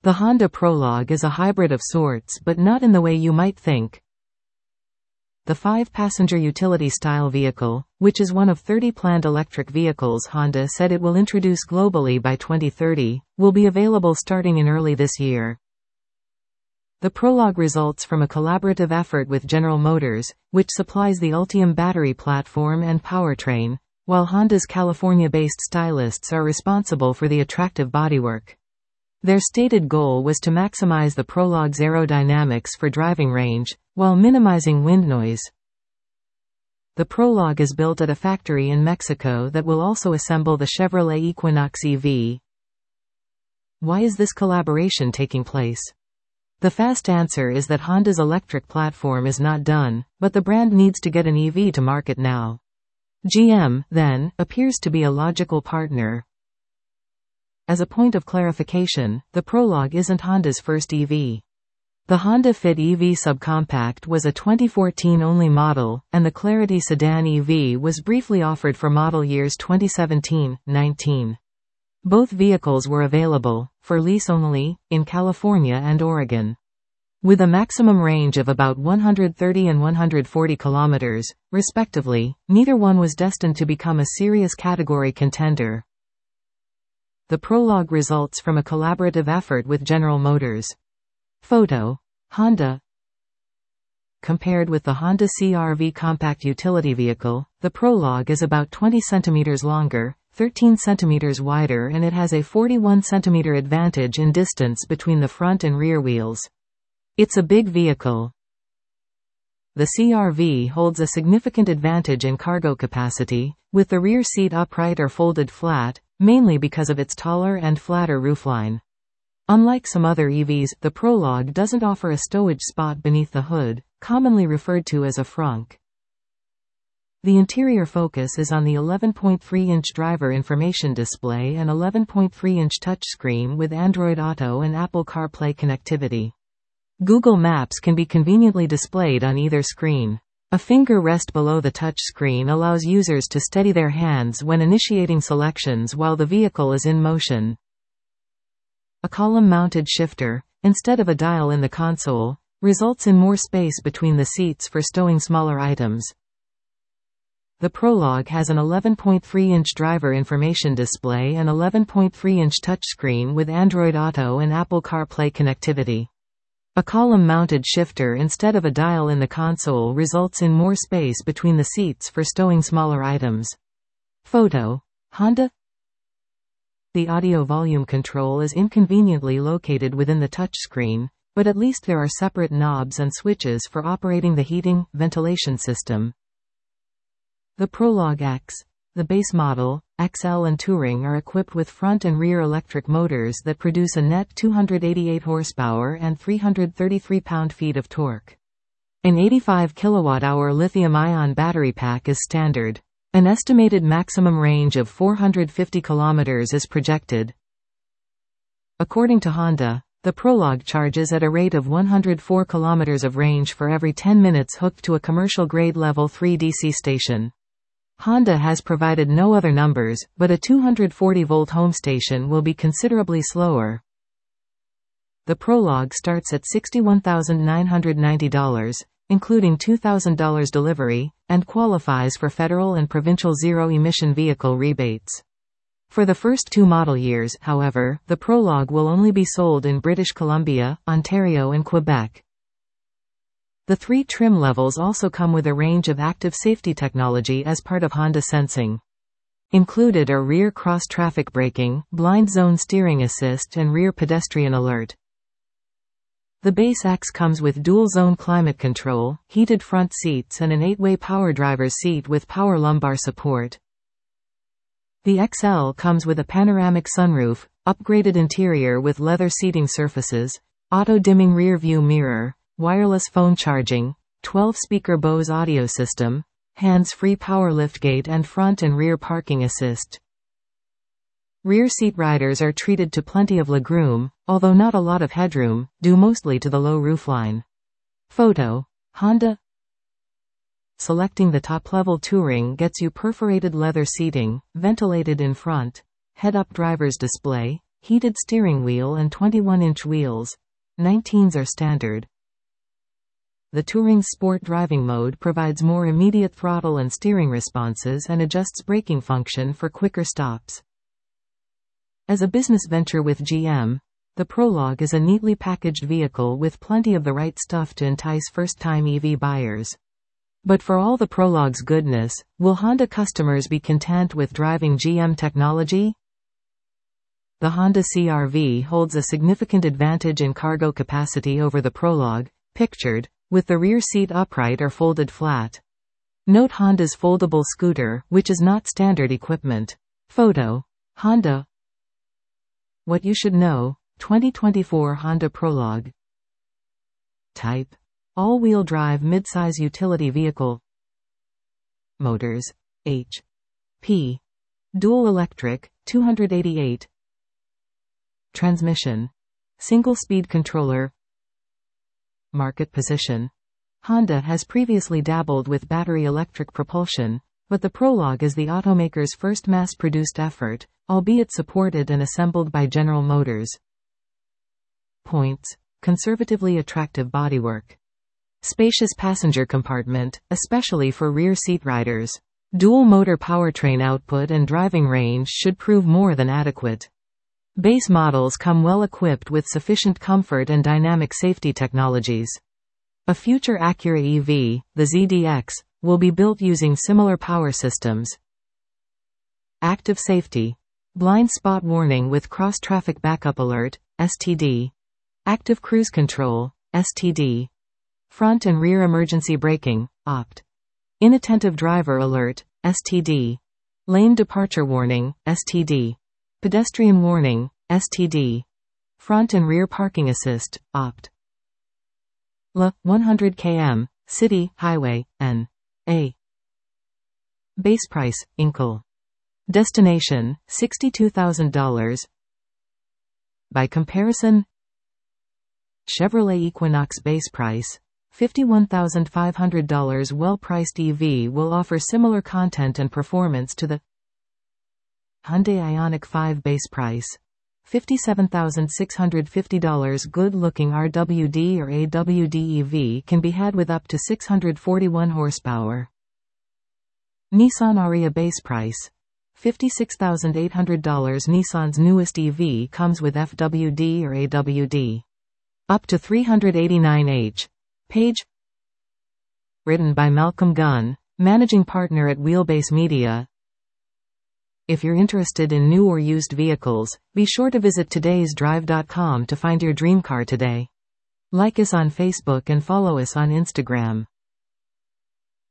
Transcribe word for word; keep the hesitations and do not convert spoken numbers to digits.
The Honda Prologue is a hybrid of sorts, but not in the way you might think. The five-passenger utility-style vehicle, which is one of thirty planned electric vehicles Honda said it will introduce globally by twenty thirty, will be available starting in early this year. The Prologue results from a collaborative effort with General Motors, which supplies the Ultium battery platform and powertrain, while Honda's California-based stylists are responsible for the attractive bodywork. Their stated goal was to maximize the Prologue's aerodynamics for driving range, while minimizing wind noise. The Prologue is built at a factory in Mexico that will also assemble the Chevrolet Equinox E V. Why is this collaboration taking place? The fast answer is that Honda's electric platform is not done, but the brand needs to get an E V to market now. G M, then, appears to be a logical partner. As a point of clarification, the Prologue isn't Honda's first E V. The Honda Fit E V Subcompact was a twenty fourteen only model, and the Clarity Sedan E V was briefly offered for model years twenty seventeen nineteen. Both vehicles were available, for lease only, in California and Oregon. With a maximum range of about one hundred thirty and one hundred forty kilometers, respectively, neither one was destined to become a serious category contender. The Prologue results from a collaborative effort with General Motors. Photo. Honda. Compared with the Honda C R-V compact utility vehicle, the Prologue is about twenty centimeters longer, thirteen centimeters wider, and it has a forty-one centimeter advantage in distance between the front and rear wheels. It's a big vehicle. The C R-V holds a significant advantage in cargo capacity, with the rear seat upright or folded flat, mainly because of its taller and flatter roofline. Unlike some other E Vs, the Prologue doesn't offer a stowage spot beneath the hood, commonly referred to as a frunk. The interior focus is on the eleven point three inch driver information display and eleven point three inch touchscreen with Android Auto and Apple CarPlay connectivity. Google Maps can be conveniently displayed on either screen. A finger rest below the touchscreen allows users to steady their hands when initiating selections while the vehicle is in motion. A column-mounted shifter, instead of a dial in the console, results in more space between the seats for stowing smaller items. The Prologue has an eleven point three inch driver information display and eleven point three inch touchscreen with Android Auto and Apple CarPlay connectivity. A column-mounted shifter instead of a dial in the console results in more space between the seats for stowing smaller items. Photo. Honda. The audio volume control is inconveniently located within the touchscreen, but at least there are separate knobs and switches for operating the heating, ventilation system. The Prologue X. The base model, X L and Touring are equipped with front and rear electric motors that produce a net two hundred eighty-eight horsepower and three hundred thirty-three pound-feet of torque. An eighty-five kilowatt hour lithium-ion battery pack is standard. An estimated maximum range of four hundred fifty kilometers is projected. According to Honda, the Prologue charges at a rate of one hundred four kilometers of range for every ten minutes hooked to a commercial-grade Level three D C station. Honda has provided no other numbers, but a two hundred forty volt home station will be considerably slower. The Prologue starts at sixty-one thousand nine hundred ninety dollars, including two thousand dollars delivery, and qualifies for federal and provincial zero-emission vehicle rebates. For the first two model years, however, the Prologue will only be sold in British Columbia, Ontario and Quebec. The three trim levels also come with a range of active safety technology as part of Honda Sensing. Included are rear cross-traffic braking, blind zone steering assist and rear pedestrian alert. The base X comes with dual-zone climate control, heated front seats and an eight-way power driver's seat with power lumbar support. The X L comes with a panoramic sunroof, upgraded interior with leather seating surfaces, auto-dimming rear-view mirror, wireless phone charging, twelve speaker Bose audio system, hands-free power liftgate and front and rear parking assist. Rear seat riders are treated to plenty of legroom, although not a lot of headroom, due mostly to the low roofline. Photo. Honda. Selecting the top-level Touring gets you perforated leather seating, ventilated in front, head-up driver's display, heated steering wheel and twenty-one inch wheels. nineteens are standard. The Touring Sport driving mode provides more immediate throttle and steering responses and adjusts braking function for quicker stops. As a business venture with G M, the Prologue is a neatly packaged vehicle with plenty of the right stuff to entice first-time E V buyers. But for all the Prologue's goodness, will Honda customers be content with driving G M technology? The Honda C R V holds a significant advantage in cargo capacity over the Prologue, pictured, with the rear seat upright or folded flat. Note Honda's foldable scooter, which is not standard equipment. Photo. Honda. What you should know, twenty twenty-four Honda Prologue. Type. All-wheel drive midsize utility vehicle. Motors. H. P. Dual electric, two hundred eighty-eight. Transmission. Single-speed controller. Market position. Honda has previously dabbled with battery electric propulsion, but the Prologue is the automaker's first mass-produced effort, albeit supported and assembled by General Motors. Points. Conservatively attractive bodywork. Spacious passenger compartment, especially for rear seat riders. Dual-motor powertrain output and driving range should prove more than adequate. Base models come well equipped with sufficient comfort and dynamic safety technologies. A future Acura E V, the Z D X, will be built using similar power systems. Active safety. Blind spot warning with cross-traffic backup alert, S T D. Active cruise control, S T D. Front and rear emergency braking, O P T. Inattentive driver alert, S T D. Lane departure warning, S T D. Pedestrian warning, S T D. Front and rear parking assist, O P T. L. one hundred kilometers, city, highway, N. A. Base price, Incal. Destination, sixty-two thousand dollars. By comparison, Chevrolet Equinox base price, fifty-one thousand five hundred dollars. Well-priced E V will offer similar content and performance to the Hyundai Ioniq five base price, fifty-seven thousand six hundred fifty dollars. Good-looking R W D or A W D E V can be had with up to six hundred forty-one horsepower. Nissan Ariya base price, fifty-six thousand eight hundred dollars. Nissan's newest E V comes with F W D or A W D. Up to three hundred eighty-nine H. Page. Written by Malcolm Gunn, managing partner at Wheelbase Media. If you're interested in new or used vehicles, be sure to visit todays drive dot com to find your dream car today. Like us on Facebook and follow us on Instagram.